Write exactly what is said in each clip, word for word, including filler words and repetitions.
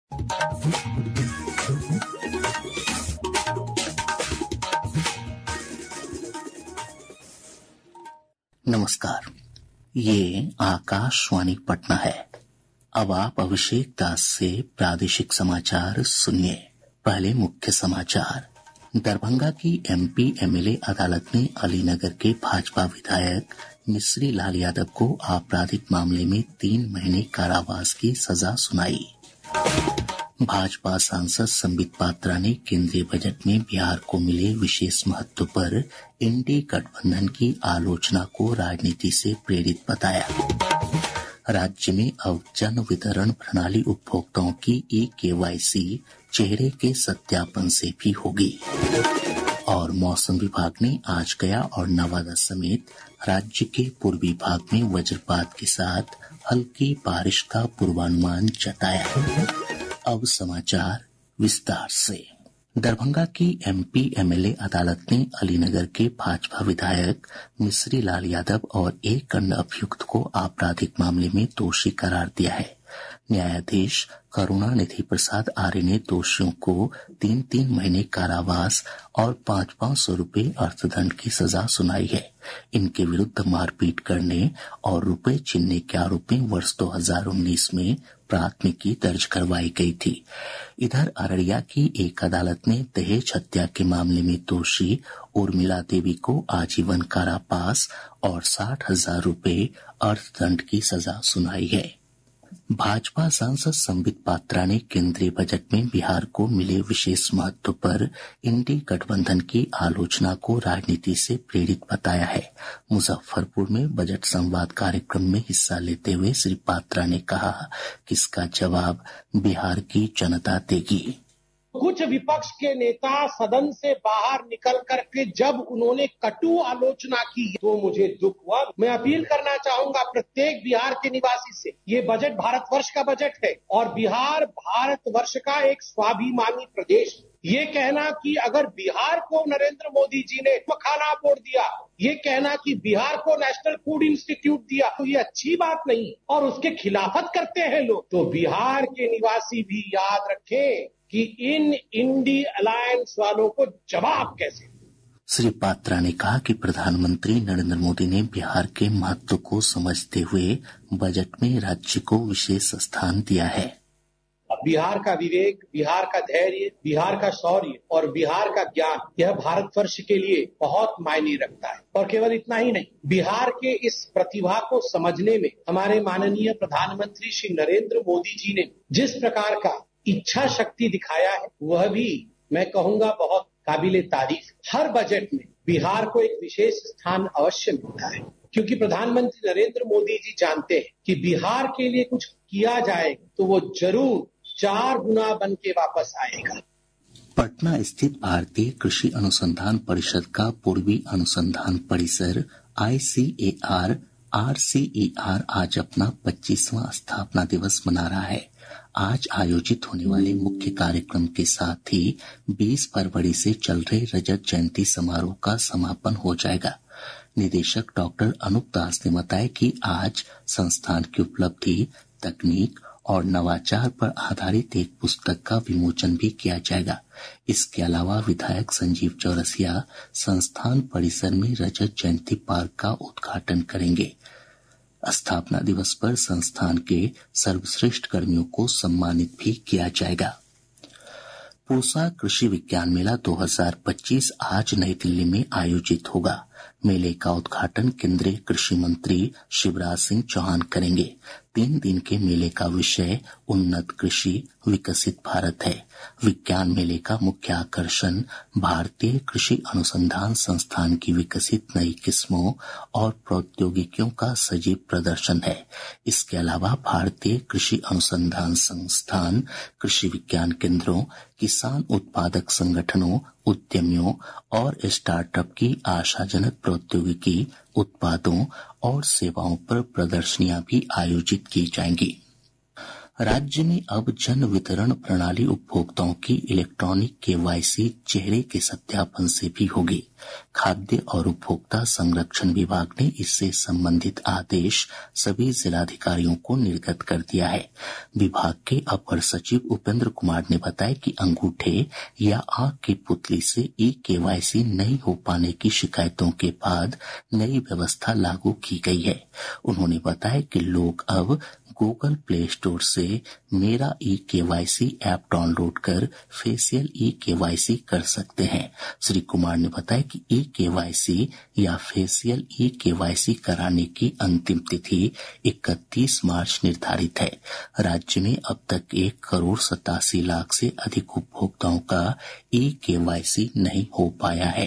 नमस्कार, ये आकाशवाणी पटना है। अब आप अभिषेक दास से प्रादेशिक समाचार सुनिए। पहले मुख्य समाचार। दरभंगा की एमपी एमएलए अदालत ने अलीनगर के भाजपा विधायक मिश्री लाल यादव को आपराधिक मामले में तीन महीने कारावास की सजा सुनाई। भाजपा सांसद संबित पात्रा ने केंद्रीय बजट में बिहार को मिले विशेष महत्व पर इंडी गठबंधन की आलोचना को राजनीति से प्रेरित बताया। राज्य में अब जन वितरण प्रणाली उपभोक्ताओं की ई केवाईसी चेहरे के सत्यापन से भी होगी। और मौसम विभाग ने आज गया और नवादा समेत राज्य के पूर्वी भाग में वज्रपात के साथ हल्की बारिश का पूर्वानुमान जताया। अब समाचार विस्तार से। दरभंगा की एमपी एमएलए अदालत ने अलीनगर के भाजपा विधायक मिश्री लाल यादव और एक अन्य अभियुक्त को आपराधिक मामले में दोषी करार दिया है। न्यायाधीश करुणानिधि प्रसाद आर्य ने दोषियों को तीन तीन महीने कारावास और पाँच पाँच सौ रूपये अर्थदंड की सजा सुनाई है। इनके विरुद्ध मारपीट करने और रुपए छीनने के आरोप में वर्ष दो हज़ार उन्नीस में प्राथमिकी दर्ज करवाई गई थी। इधर अररिया की एक अदालत ने दहेज हत्या के मामले में दोषी उर्मिला देवी को आजीवन कारावास और साठ हजार रूपये अर्थदंड की सजा सुनाई है। भाजपा सांसद संबित पात्रा ने केंद्रीय बजट में बिहार को मिले विशेष महत्व पर इंडी गठबंधन की आलोचना को राजनीति से प्रेरित बताया है। मुजफ्फरपुर में बजट संवाद कार्यक्रम में हिस्सा लेते हुए श्री पात्रा ने कहा कि इसका जवाब बिहार की जनता देगी। कुछ विपक्ष के नेता सदन से बाहर निकल करके जब उन्होंने कटु आलोचना की तो मुझे दुख हुआ। मैं अपील करना चाहूंगा प्रत्येक बिहार के निवासी से, ये बजट भारतवर्ष का बजट है और बिहार भारतवर्ष का एक स्वाभिमानी प्रदेश है। ये कहना कि अगर बिहार को नरेंद्र मोदी जी ने मखाना बोर्ड दिया, ये कहना कि बिहार को नेशनल फूड इंस्टीट्यूट दिया, तो ये अच्छी बात नहीं और उसके खिलाफत करते हैं लोग। तो बिहार के निवासी भी याद रखें कि इन इंडी अलायंस वालों को जवाब कैसे। श्री पात्रा ने कहा कि प्रधानमंत्री नरेंद्र मोदी ने बिहार के महत्व को समझते हुए बजट में राज्य को विशेष स्थान दिया है। बिहार का विवेक, बिहार का धैर्य, बिहार का शौर्य और बिहार का ज्ञान, यह भारतवर्ष के लिए बहुत मायने रखता है। और केवल इतना ही नहीं, बिहार के इस प्रतिभा को समझने में हमारे माननीय प्रधानमंत्री श्री नरेंद्र मोदी जी ने जिस प्रकार का इच्छा शक्ति दिखाया है, वह भी मैं कहूंगा बहुत काबिले तारीफ। हर बजट में बिहार को एक विशेष स्थान अवश्य मिलता है, क्योंकि प्रधानमंत्री नरेंद्र मोदी जी जानते हैं कि बिहार के लिए कुछ किया जाए तो वो जरूर चार गुना बन के वापस आएगा। पटना स्थित भारतीय कृषि अनुसंधान परिषद का पूर्वी अनुसंधान परिसर आईसीएआर आरसीईआर आज अपना पच्चीसवां स्थापना दिवस मना रहा है। आज आयोजित होने वाले मुख्य कार्यक्रम के साथ ही बीस फरवरी से चल रहे रजत जयंती समारोह का समापन हो जाएगा। निदेशक डॉक्टर अनूप दास ने बताया कि आज संस्थान की उपलब्धि, तकनीक और नवाचार पर आधारित एक पुस्तक का विमोचन भी किया जाएगा। इसके अलावा विधायक संजीव चौरसिया संस्थान परिसर में रजत जयंती पार्क का उद्घाटन करेंगे। स्थापना दिवस पर संस्थान के सर्वश्रेष्ठ कर्मियों को सम्मानित भी किया जाएगा। पूसा कृषि विज्ञान मेला दो हज़ार पच्चीस आज नई दिल्ली में आयोजित होगा। मेले का उद्घाटन केंद्रीय कृषि मंत्री शिवराज सिंह चौहान करेंगे। तीन दिन के मेले का विषय उन्नत कृषि विकसित भारत है। विज्ञान मेले का मुख्य आकर्षण भारतीय कृषि अनुसंधान संस्थान की विकसित नई किस्मों और प्रौद्योगिकियों का सजीव प्रदर्शन है। इसके अलावा भारतीय कृषि अनुसंधान संस्थान, कृषि विज्ञान केंद्रों, किसान उत्पादक संगठनों, उद्यमियों और स्टार्टअप की आशाजनक प्रौद्योगिकी, उत्पादों और सेवाओं पर प्रदर्शनियां भी आयोजित की जाएंगी। राज्य में अब जन वितरण प्रणाली उपभोक्ताओं की इलेक्ट्रॉनिक केवाईसी चेहरे के सत्यापन से भी होगी। खाद्य और उपभोक्ता संरक्षण विभाग ने इससे संबंधित आदेश सभी जिलाधिकारियों को निर्गत कर दिया है। विभाग के अपर सचिव उपेंद्र कुमार ने बताया कि अंगूठे या आंख की पुतली से ई केवाईसी नहीं हो पाने की शिकायतों के बाद नई व्यवस्था लागू की गई है। उन्होंने बताया कि लोग अब गूगल प्ले स्टोर से मेरा ई केवाईसी ऐप डाउनलोड कर फेशियल ई केवाईसी कर सकते हैं। श्री कुमार ने बताया कि ई केवाईसी या फेशियल ई केवाईसी कराने की अंतिम तिथि इकतीस मार्च निर्धारित है। राज्य में अब तक एक करोड़ सतासी लाख से अधिक उपभोक्ताओं का ई केवाईसी नहीं हो पाया है।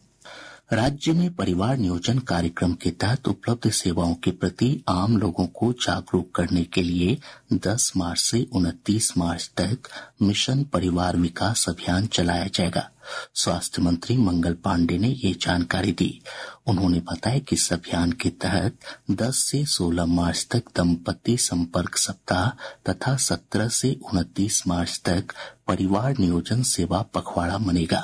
राज्य में परिवार नियोजन कार्यक्रम के तहत उपलब्ध सेवाओं के प्रति आम लोगों को जागरूक करने के लिए दस मार्च से उनतीस मार्च तक मिशन परिवार विकास अभियान चलाया जाएगा। स्वास्थ्य मंत्री मंगल पांडे ने ये जानकारी दी। उन्होंने बताया कि इस अभियान के तहत दस से सोलह मार्च तक दंपति संपर्क सप्ताह तथा सत्रह से उनतीस मार्च तक परिवार नियोजन सेवा पखवाड़ा मनेगा।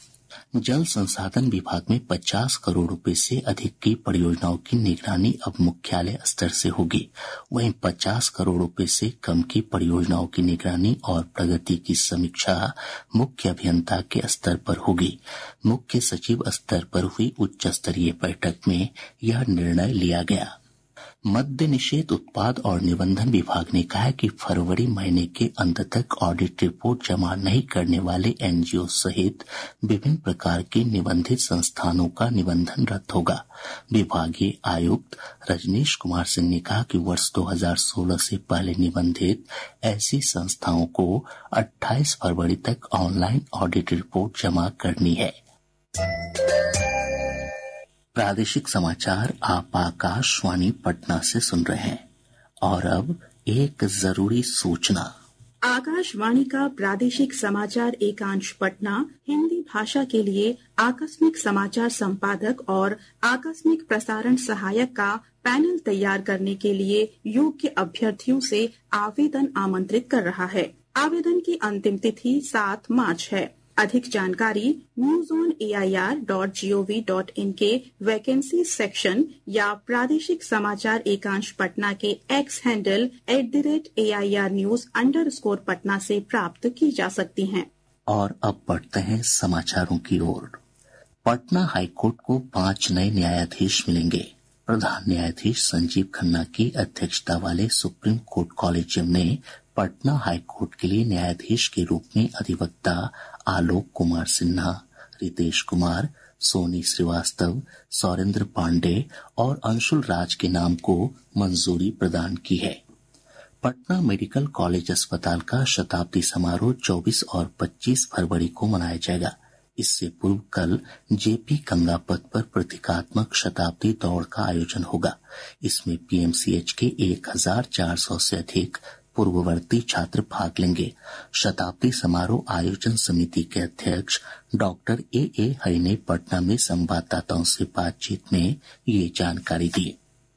जल संसाधन विभाग में पचास करोड़ रुपए से अधिक की परियोजनाओं की निगरानी अब मुख्यालय स्तर से होगी। वहीं पचास करोड़ रुपए से कम की परियोजनाओं की निगरानी और प्रगति की समीक्षा मुख्य अभियंता के स्तर पर होगी। मुख्य सचिव स्तर पर हुई उच्च स्तरीय बैठक में यह निर्णय लिया गया। मद्य निषेध उत्पाद और निबंधन विभाग ने कहा है कि फरवरी महीने के अंत तक ऑडिट रिपोर्ट जमा नहीं करने वाले एनजीओ सहित विभिन्न प्रकार के निबंधित संस्थानों का निबंधन रद्द होगा। विभागीय आयुक्त रजनीश कुमार सिंह ने कहा कि वर्ष दो हज़ार सोलह से पहले निबंधित ऐसी संस्थाओं को अट्ठाईस फरवरी तक ऑनलाइन ऑडिट रिपोर्ट जमा करनी है। प्रादेशिक समाचार आप आकाशवाणी पटना से सुन रहे हैं। और अब एक जरूरी सूचना। आकाशवाणी का प्रादेशिक समाचार एकांश पटना हिंदी भाषा के लिए आकस्मिक समाचार संपादक और आकस्मिक प्रसारण सहायक का पैनल तैयार करने के लिए योग्य अभ्यर्थियों से आवेदन आमंत्रित कर रहा है। आवेदन की अंतिम तिथि सात मार्च है। अधिक जानकारी news on A I R dot G O V dot in के वैकेंसी सेक्शन या प्रादेशिक समाचार एकांश पटना के X handle at the rate A I R news underscore Patna से प्राप्त की जा सकती हैं। और अब बढ़ते हैं समाचारों की ओर। पटना हाईकोर्ट को पांच नए न्यायाधीश मिलेंगे। प्रधान न्यायाधीश संजीव खन्ना की अध्यक्षता वाले सुप्रीम कोर्ट कॉलेजियम ने पटना हाईकोर्ट के लिए न्यायाधीश के रूप में अधिवक्ता आलोक कुमार सिन्हा, रितेश कुमार, सोनी श्रीवास्तव, सौरेंद्र पांडे और अंशुल राज के नाम को मंजूरी प्रदान की है। पटना मेडिकल कॉलेज अस्पताल का शताब्दी समारोह चौबीस और पच्चीस फरवरी को मनाया जाएगा। इससे पूर्व कल जेपी गंगा पथ पर प्रतीकात्मक शताब्दी दौड़ का आयोजन होगा। इसमें पीएमसीएच के एक हजार चार सौ से अधिक पूर्ववर्ती छात्र भाग लेंगे। शताब्दी समारोह आयोजन समिति के अध्यक्ष डॉक्टर ए ए हरि ने पटना में संवाददाताओं से बातचीत में ये जानकारी दी।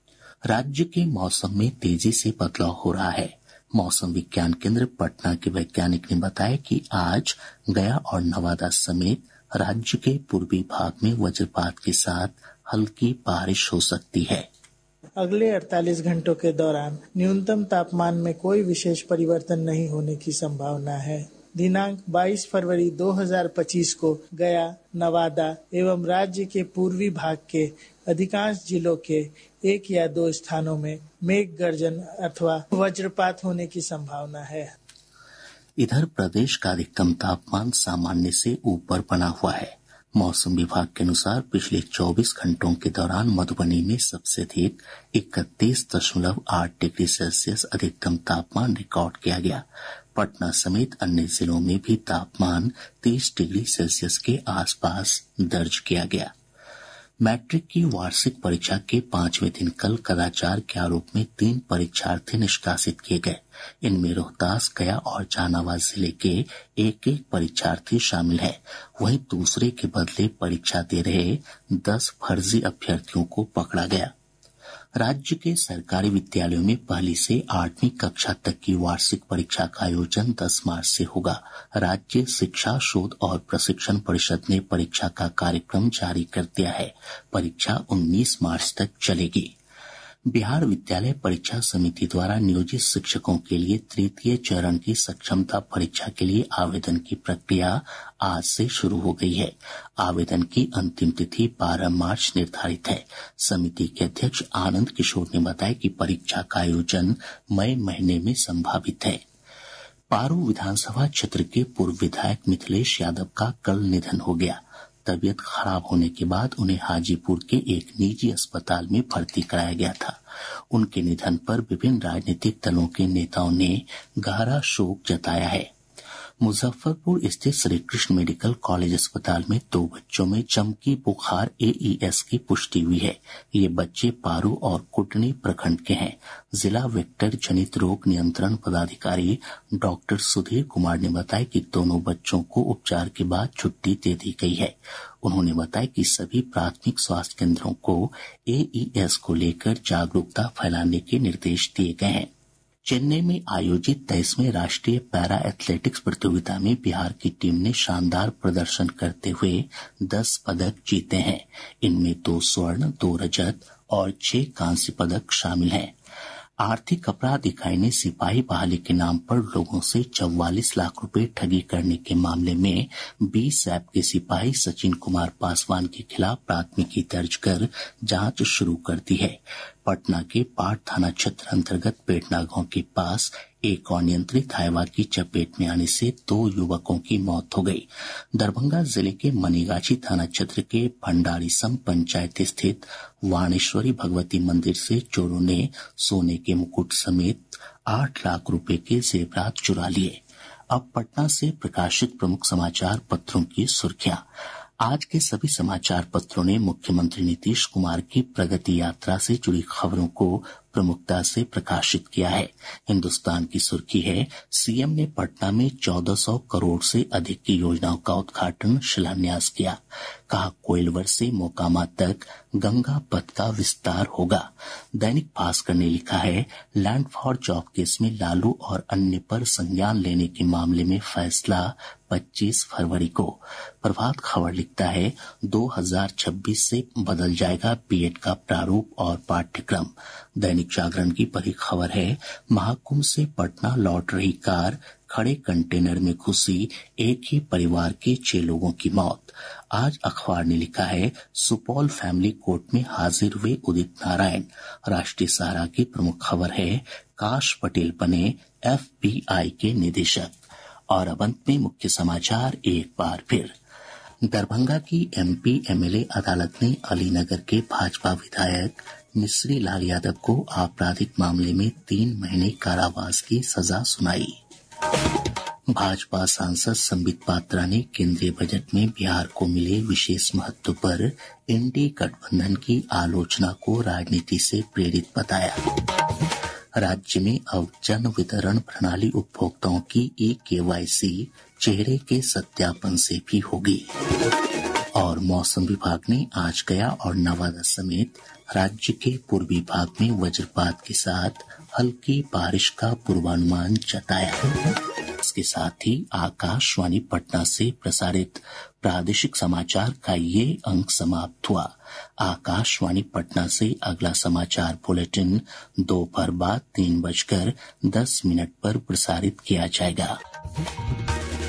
राज्य के मौसम में तेजी से बदलाव हो रहा है। मौसम विज्ञान केंद्र पटना के वैज्ञानिक ने बताया कि आज गया और नवादा समेत राज्य के पूर्वी भाग में वज्रपात के साथ हल्की बारिश हो सकती है। अगले अड़तालीस घंटों के दौरान न्यूनतम तापमान में कोई विशेष परिवर्तन नहीं होने की संभावना है। दिनांक बाईस फरवरी दो हज़ार पच्चीस को गया, नवादा एवं राज्य के पूर्वी भाग के अधिकांश जिलों के एक या दो स्थानों में मेघ गर्जन अथवा वज्रपात होने की संभावना है। इधर प्रदेश का अधिकतम तापमान सामान्य से ऊपर बना हुआ है। मौसम विभाग के अनुसार पिछले चौबीस घंटों के दौरान मधुबनी में सबसे अधिक इकतीस दशमलव आठ डिग्री सेल्सियस अधिकतम तापमान रिकॉर्ड किया गया। पटना समेत अन्य जिलों में भी तापमान तीस डिग्री सेल्सियस के आसपास दर्ज किया गया। मैट्रिक की वार्षिक परीक्षा के पांचवें दिन कल कदाचार के आरोप में तीन परीक्षार्थी निष्कासित किए गए। इनमें रोहतास, गया और जहानाबाद जिले के एक एक परीक्षार्थी शामिल है। वहीं दूसरे के बदले परीक्षा दे रहे दस फर्जी अभ्यर्थियों को पकड़ा गया। राज्य के सरकारी विद्यालयों में पहली से आठवीं कक्षा तक की वार्षिक परीक्षा का आयोजन दस मार्च से होगा। राज्य शिक्षा शोध और प्रशिक्षण परिषद ने परीक्षा का कार्यक्रम जारी कर दिया है। परीक्षा उन्नीस मार्च तक चलेगी। बिहार विद्यालय परीक्षा समिति द्वारा नियोजित शिक्षकों के लिए तृतीय चरण की सक्षमता परीक्षा के लिए आवेदन की प्रक्रिया आज से शुरू हो गई है। आवेदन की अंतिम तिथि बारह मार्च निर्धारित है। समिति के अध्यक्ष आनंद किशोर ने बताया कि परीक्षा का आयोजन मई महीने में संभावित है। पारू विधानसभा क्षेत्र के पूर्व विधायक मिथिलेश यादव का कल निधन हो गया। तबीयत खराब होने के बाद उन्हें हाजीपुर के एक निजी अस्पताल में भर्ती कराया गया था। उनके निधन पर विभिन्न राजनीतिक दलों के नेताओं ने गहरा शोक जताया है। मुजफ्फरपुर स्थित श्री कृष्ण मेडिकल कॉलेज अस्पताल में दो बच्चों में चमकी बुखार ए ई एस की पुष्टि हुई है। ये बच्चे पारू और कुटनी प्रखंड के हैं। जिला वेक्टर जनित रोग नियंत्रण पदाधिकारी डॉक्टर सुधीर कुमार ने बताया कि दोनों बच्चों को उपचार के बाद छुट्टी दे दी गई है। उन्होंने बताया कि सभी प्राथमिक स्वास्थ्य केंद्रों को ए ई एस को लेकर जागरूकता फैलाने के निर्देश दिए गए हैं। चेन्नई में आयोजित तेईसवें राष्ट्रीय पैरा एथलेटिक्स प्रतियोगिता में बिहार की टीम ने शानदार प्रदर्शन करते हुए दस पदक जीते हैं। इनमें दो स्वर्ण, दो रजत और छह कांस्य पदक शामिल हैं। आर्थिक अपराध इकाई ने सिपाही बहाली के नाम पर लोगों से चौवालीस लाख रुपए ठगी करने के मामले में बीस ऐप के सिपाही सचिन कुमार पासवान के खिलाफ प्राथमिकी दर्ज कर जांच शुरू कर दी है। पटना के पाट थाना क्षेत्र अंतर्गत पेटना गांव के पास एक अनियंत्रित हाइवा की चपेट में आने से दो युवकों की मौत हो गई। दरभंगा जिले के मनीगाछी थाना क्षेत्र के भंडारीसम पंचायत स्थित वाणेश्वरी भगवती मंदिर से चोरों ने सोने के मुकुट समेत आठ लाख रुपए के जेवरात चुरा लिए। अब पटना से प्रकाशित प्रमुख समाचार पत्रों की सुर्खियां। आज के सभी समाचार पत्रों ने मुख्यमंत्री नीतीश कुमार की प्रगति यात्रा से जुड़ी खबरों को प्रमुखता से प्रकाशित किया है। हिन्दुस्तान की सुर्खी है, सीएम ने पटना में चौदह सौ करोड़ से अधिक की योजनाओं का उद्घाटन शिलान्यास किया। कहा कोइलवर से मोकामा तक गंगा पथ का विस्तार होगा। दैनिक भास्कर ने लिखा है, लैंड फॉर जॉब केस में लालू और अन्य पर संज्ञान लेने के मामले में फैसला पच्चीस फरवरी को। प्रभात खबर लिखता है, दो हज़ार छब्बीस से बदल जाएगा बीएड का प्रारूप और पाठ्यक्रम। दैनिक जागरण की बड़ी खबर है, महाकुंभ से पटना लौट रही कार खड़े कंटेनर में घुसी, एक ही परिवार के छह लोगों की मौत। आज अखबार ने लिखा है, सुपौल फैमिली कोर्ट में हाजिर हुए उदित नारायण। राष्ट्रीय सहारा की प्रमुख खबर है, काश पटेल बने एफ बी आई के निदेशक। और अब अंत में मुख्य समाचार एक बार फिर। दरभंगा की एमपी एमएलए अदालत ने अलीनगर के भाजपा विधायक मिश्री लाल यादव को आपराधिक मामले में तीन महीने कारावास की सजा सुनाई। भाजपा सांसद संबित पात्रा ने केंद्रीय बजट में बिहार को मिले विशेष महत्व पर एनडीए गठबंधन की आलोचना को राजनीति से प्रेरित बताया। राज्य में अब जन वितरण प्रणाली उपभोक्ताओं की ई केवाईसी चेहरे के सत्यापन से भी होगी। और मौसम विभाग ने आज गया और नवादा समेत राज्य के पूर्वी भाग में वज्रपात के साथ हल्की बारिश का पूर्वानुमान जताया है। इसके साथ ही आकाशवाणी पटना से प्रसारित प्रादेशिक समाचार का ये अंक समाप्त हुआ। आकाशवाणी पटना से अगला समाचार बुलेटिन दोपहर बाद तीन बजकर दस मिनट पर प्रसारित किया जाएगा।